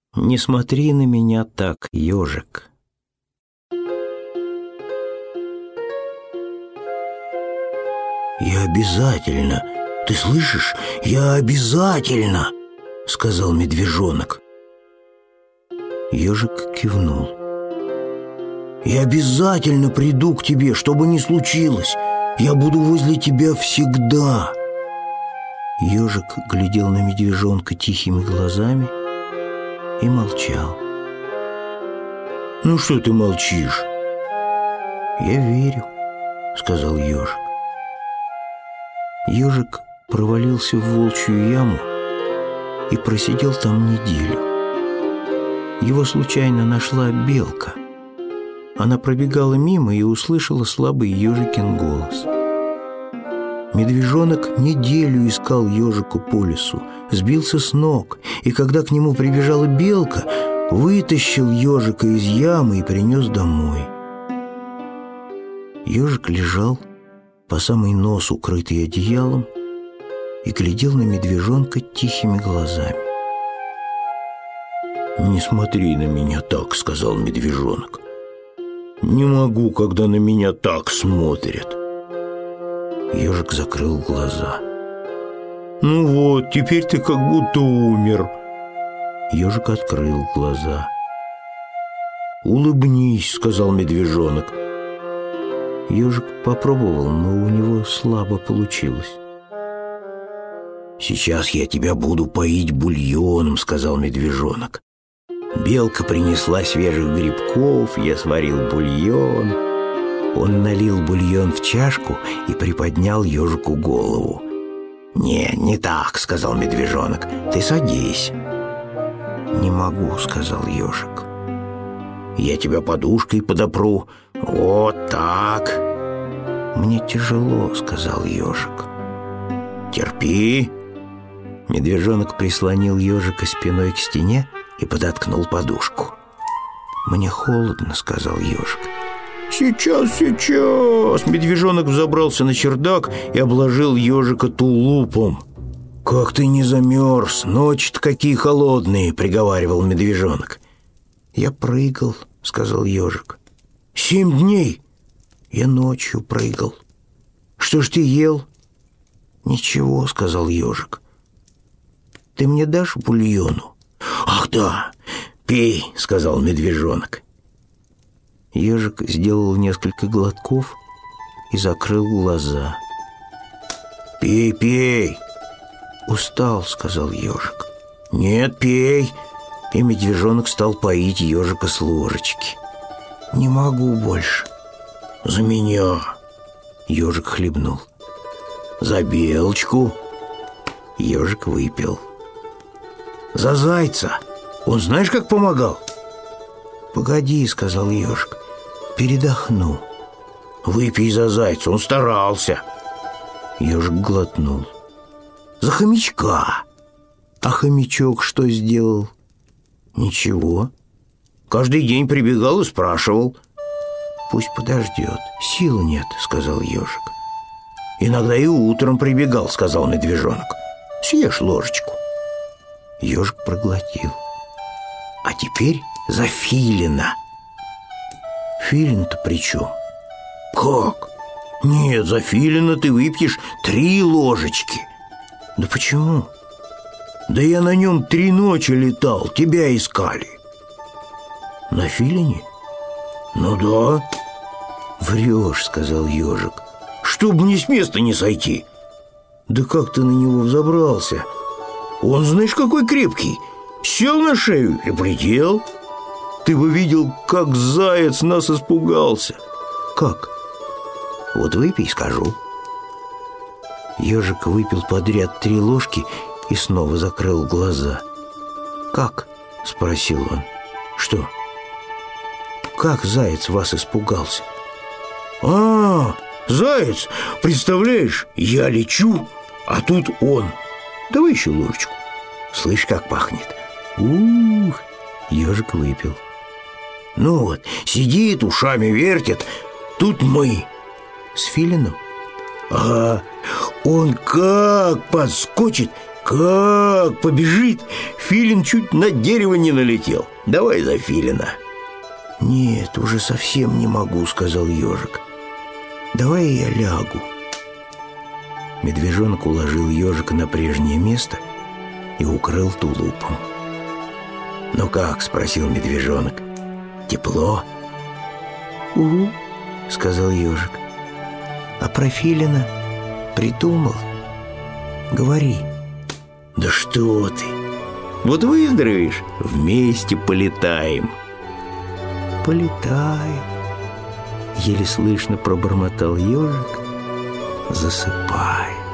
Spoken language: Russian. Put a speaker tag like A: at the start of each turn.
A: Не смотри на меня так, ежик.
B: «Я обязательно, ты слышишь, я обязательно!» — сказал медвежонок.
A: Ежик кивнул.
B: «Я обязательно приду к тебе, что бы ни случилось. Я буду возле тебя всегда!»
A: Ежик глядел на медвежонка тихими глазами и молчал.
B: «Ну что ты молчишь?»
A: «Я верю», — сказал ежик. Ежик провалился в волчью яму и просидел там неделю. Его случайно нашла белка. Она пробегала мимо и услышала слабый ежикин голос. Медвежонок неделю искал ежику по лесу, сбился с ног, и когда к нему прибежала белка, вытащил ежика из ямы и принес домой. Ежик лежал по самый нос, укрытый одеялом, и глядел на медвежонка тихими глазами.
B: «Не смотри на меня так», — сказал медвежонок. «Не могу, когда на меня так смотрят».
A: Ежик закрыл глаза.
B: «Ну вот, теперь ты как будто умер».
A: Ежик открыл глаза.
B: «Улыбнись», — сказал медвежонок.
A: Ежик попробовал, но у него слабо получилось.
B: «Сейчас я тебя буду поить бульоном», — сказал медвежонок. Белка принесла свежих грибков, я сварил бульон. Он налил бульон в чашку и приподнял ежику голову. Не так», — сказал медвежонок, — «ты садись».
A: «Не могу», — сказал ежик.
B: «Я тебя подушкой подопру. Вот так».
A: «Мне тяжело», — сказал ежик.
B: «Терпи».
A: Медвежонок прислонил ежика спиной к стене и подоткнул подушку. «Мне холодно», — сказал ежик.
B: «Сейчас». Медвежонок взобрался на чердак и обложил ежика тулупом. «Как ты не замерз? Ночи-то какие холодные», — приговаривал медвежонок.
A: «Я прыгал», — сказал ежик.
B: 7 дней?
A: Я ночью прыгал.
B: Что ж ты ел?»
A: «Ничего», — сказал ежик. «Ты мне дашь бульону?»
B: «Ах да, пей», — сказал медвежонок.
A: Ежик сделал несколько глотков и закрыл глаза.
B: «Пей».
A: «Устал», — сказал ежик.
B: «Нет, пей». И медвежонок стал поить ежика с ложечки.
A: «Не могу больше».
B: «За меня».
A: Ежик хлебнул.
B: «За белочку».
A: Ежик выпил.
B: «За зайца. Он знаешь, как помогал?»
A: «Погоди», — сказал ежик, — «передохну».
B: «Выпей за зайца, он старался».
A: Ежик глотнул.
B: «За хомячка».
A: «А хомячок что сделал?»
B: «Ничего. Каждый день прибегал и спрашивал».
A: «Пусть подождет. Сил нет», — сказал ежик.
B: «Иногда и утром прибегал», — сказал медвежонок. «Съешь ложечку».
A: Ежик проглотил.
B: «А теперь за филина».
A: «Филин-то при чем?»
B: «Как? Нет, за филина ты выпьешь 3 ложечки».
A: «Да почему?»
B: «Да я на нем 3 ночи летал, тебя искали».
A: «На филине?»
B: «Ну да».
A: «Врешь», — сказал ежик.
B: «Чтоб мне с места не сойти». «Да как ты на него взобрался? Он, знаешь, какой крепкий. Сел на шею и полетел. Ты бы видел, как заяц нас испугался».
A: «Как?»
B: «Вот выпей, скажу».
A: Ежик выпил подряд 3 ложки и снова закрыл глаза. «Как?» — спросил он.
B: «Что?»
A: «Как заяц вас испугался?»
B: Заяц, представляешь, я лечу, а тут он. Давай еще ложечку. Слышь, как пахнет.
A: Ух! Ежик выпил.
B: Ну вот, сидит, ушами вертит. Тут мы.
A: С филином?
B: Ага. Он как подскочит, Как побежит? Филин чуть на дерево не налетел. Давай за Филина.
A: Нет, уже совсем не могу, сказал ежик. Давай я лягу.
B: Медвежонок уложил ежика на прежнее место и укрыл тулупом. «Ну как?» — спросил медвежонок. «Тепло?»
A: «Угу», — сказал ежик. «А про Филина придумал? Говори».
B: «Да что ты! Вот выздоровеешь, вместе полетаем».
A: «Полетаем», — еле слышно пробормотал ежик, засыпая.